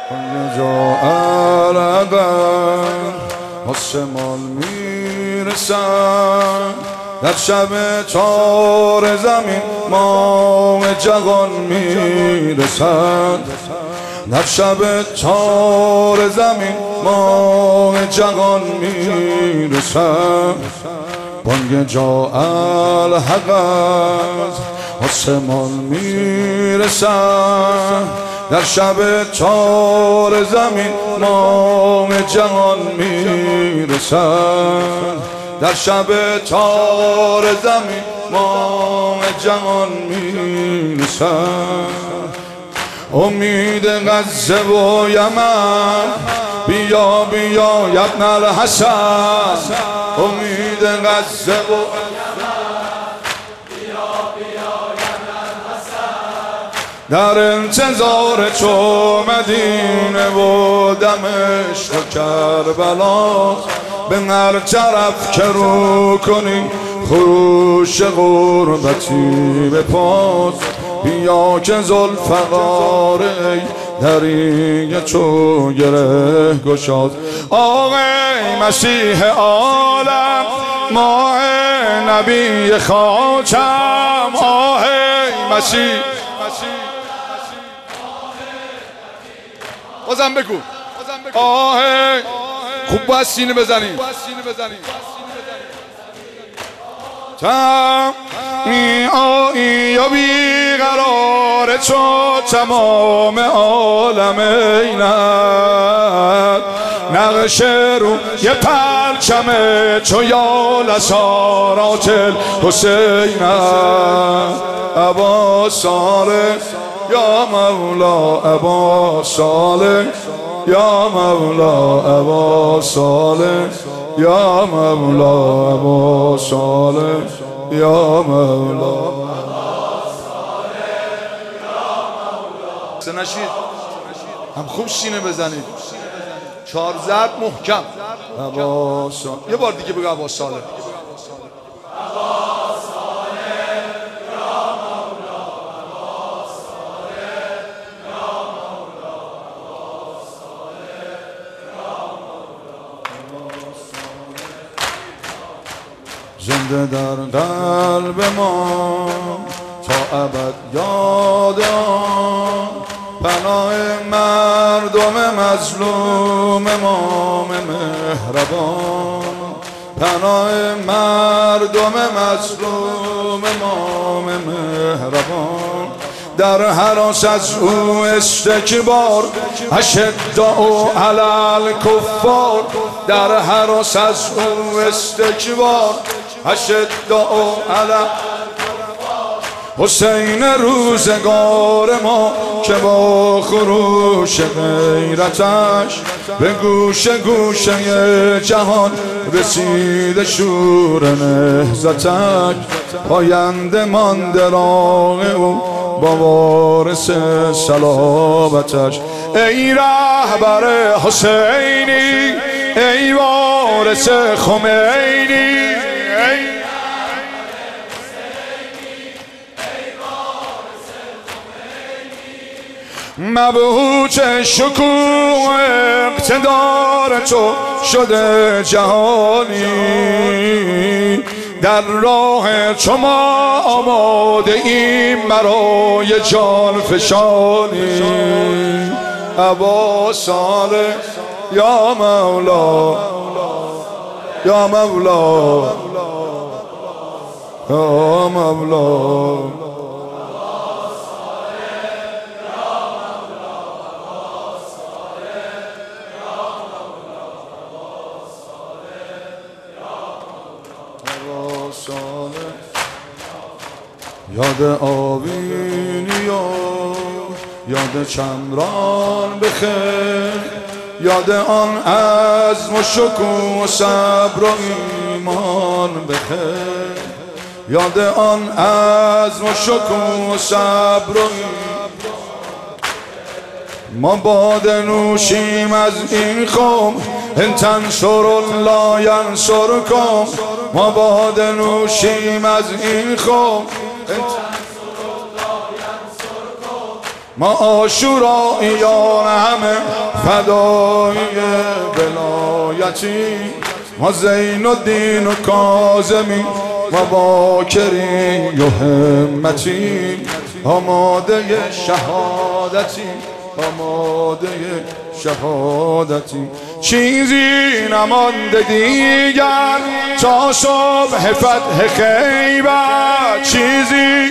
یه جا عرقم آسمان میرسم، در شب چار زمین ماه جهان میرسد، در شب چار زمین ماه جهان میرسد. بانگ جا الحق از آسمان میرسد، در شب چار زمین ماه جهان میرسد، در شب چار زمین ماه جهان میرسد. امید غزه و یمن بیا بیا ابن الحسن، امید غزه و در انتظار تو مدینه و دمشق و کربلا، به هر طرف که رو کنی خروش غربتی به پاس. بیا که ذوالفقار ای دریغ تو گره گشاد. آقای مسیح عالم ماه نبی خاتم، آه مسیح بازم بگو آه خوب باید سینه بزنیم. می آیی یا بیقرار تو تمام عالم اینت، نقش رو یه پرچم تو یا لسارات الحسینت. ابا صالح یا مولا ابا صالح، یا مولا ابا صالح، یا مولا ابا صالح، یا مولا. نشید هم خوب سینه بزنید، چهار ضرب محکم. ابا صالح، یه بار دیگه بگو ابا صالح. زنده در قلب ما تا ابد یاد آن، پناه مردم مظلوم امام مهربان، پناه مردم مظلوم امام مهربان. در هراس از او استکبار اشداء علی الکفار، در هراس از او استکبار اشداء علی حسین روزگار ما، که با خروش غیرتش به گوشه گوشه جهان رسید شور نهضتش. پاینده مانده راه او با وارث صلابتش. ای رهبر حسینی، ای وارث خمینی، مبهوت شکوه اقتدار تو شده جهانی. در راه تو ما آماده ایم برای جان فشانی. ابا صالح یا مولا یا مولا یا مولا. یاد آوینی و یاد چمران بخیر، یاد آن عزم و شکوه و صبر و ایمان بخیر، یاد آن عزم و شکوه و صبر و ایمان. ما باده نوشیم از این قوم، ان تنصر الله ینصرکم. ما باده نوشیم از این قوم، ما عاشوراییان همه فدای ولایتی، ما زین الدین و کاظمی و باکری و همتی، آماده شهادتی آماده شهادتی. چیزی نمانده دیگر تا صبح فتح خیبر، چیزی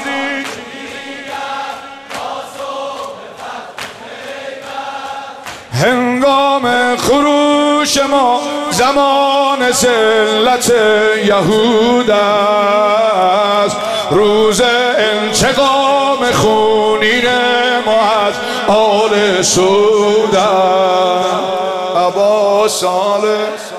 هنگام خروش ما زمان ذلت یهود است، روز انتقام خونین ما از آل سود است. ابا صالح